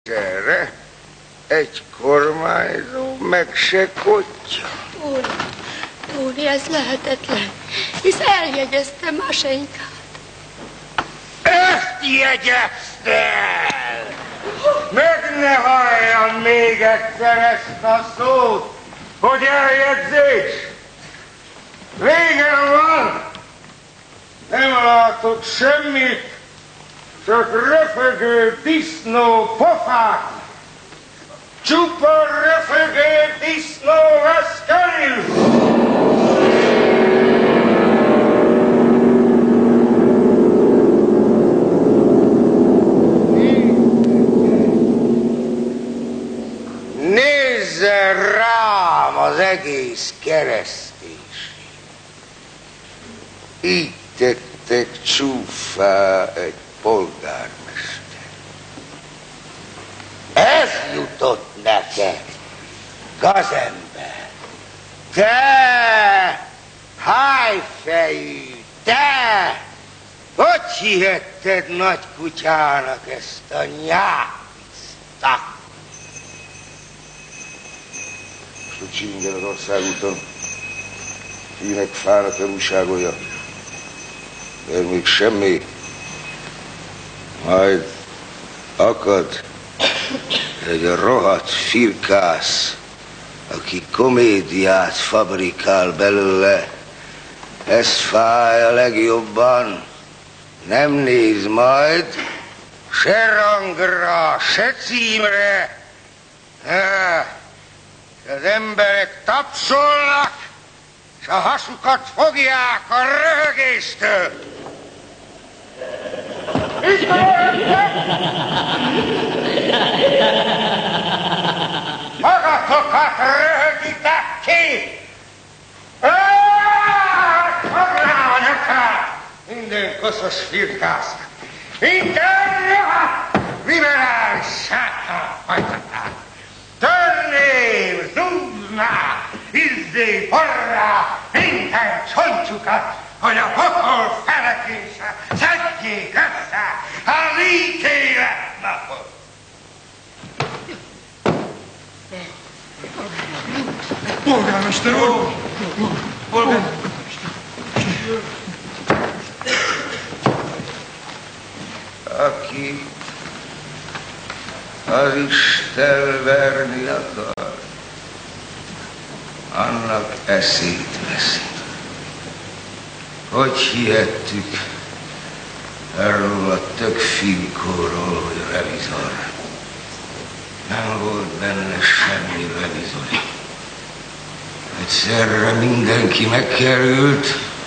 Erre egy kormányzó meg se kotya. Tóni, ez lehetetlen, hisz eljegyezte Maseinkát. Ezt jegyezte el! Meg ne halljam még egyszer ezt a szót, hogy eljegyzés! Végem van! Nem látok semmit, csak röfögő disznó pofák! Csupa röfögő disznó vesz körül! Nézzen rám az egész kereszténység! Így tettek csúfá egy polgármester. Ez jutott neked, gazember! Te, hájfejű, te! Hogy hihetted nagy kutyának ezt a nyápiztat? Sucsi minden az országúton, fűnek fának elújságolja, de még semmi. Majd akad egy rohadt firkász, aki komédiát fabrikál belőle. Ez fáj a legjobban. Nem néz majd se rangra, se címre. Az emberek tapsolnak, és a hasukat fogják a röhögéstől. Magatokat röhögitek ki! Foglányokát! Minden koszos firkásznak, minden rohadt liberális sátán fajtatát! Törném, zúznám, izzé, forrá, minden csontjukat, hogy a pokol felekése szedjék össze az ítéletnapot. Polgármester úr! Aki az Isten verni akar, annak eszét veszi. Hogy hihettük erről a tök finkóról, hogy a revizor? Nem volt benne semmi revizori. Egyszerre mindenki megkerült.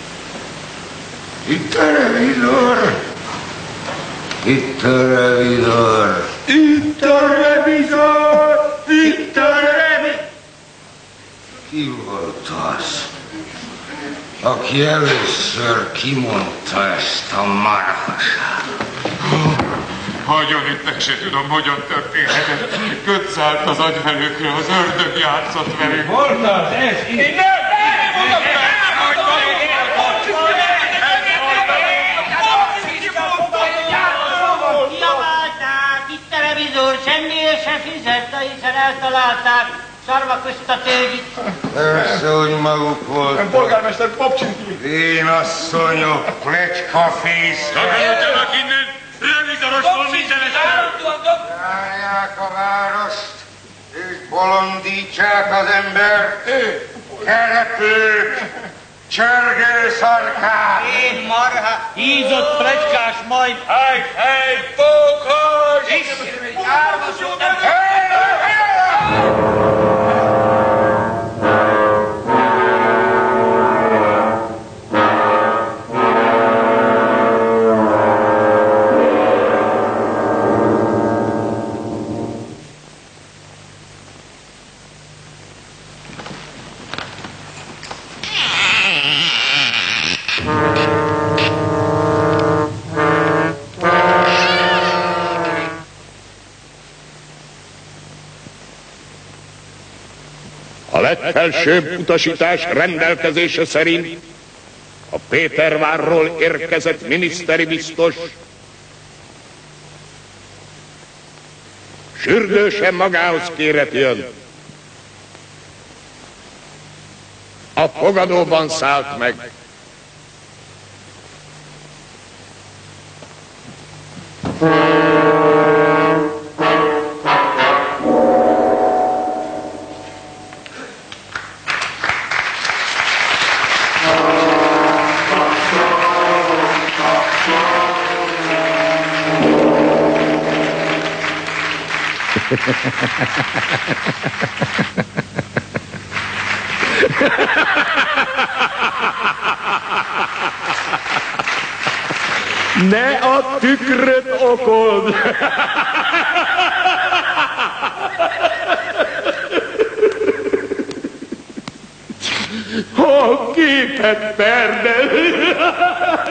Itt a revizor! Itt a revizor! Itt a revizor! Itt a revizor! Ki volt az, aki először kimondta ezt a marhaságot? Hagyjon itt, meg se tudom, hogyan történhetett. Kötszált az agyvelőkre, az ördög játszott velünk. Volt az, ez így. Én nem mondom! Kiabálták, itt a revizor, semmiért se fizette, hiszen eltalálták szarva közt a tőgyit. Persze, hogy maguk voltak. Polgármester Popcsinki. Én asszonyok, plecskafészek. Tagadjanak innen! Revizorosból mindenet el! Járják a várost, és bolondítsák az embert. Kereplők, csörgőszarkák. Én marha, hízott plecskás majd. Hely, pókos! A legfelsőbb utasítás rendelkezése szerint a Pétervárról érkezett miniszteri biztos sürgősen magához kéret jön. A fogadóban szállt meg. Ne a tükröt okold! A képet perdel!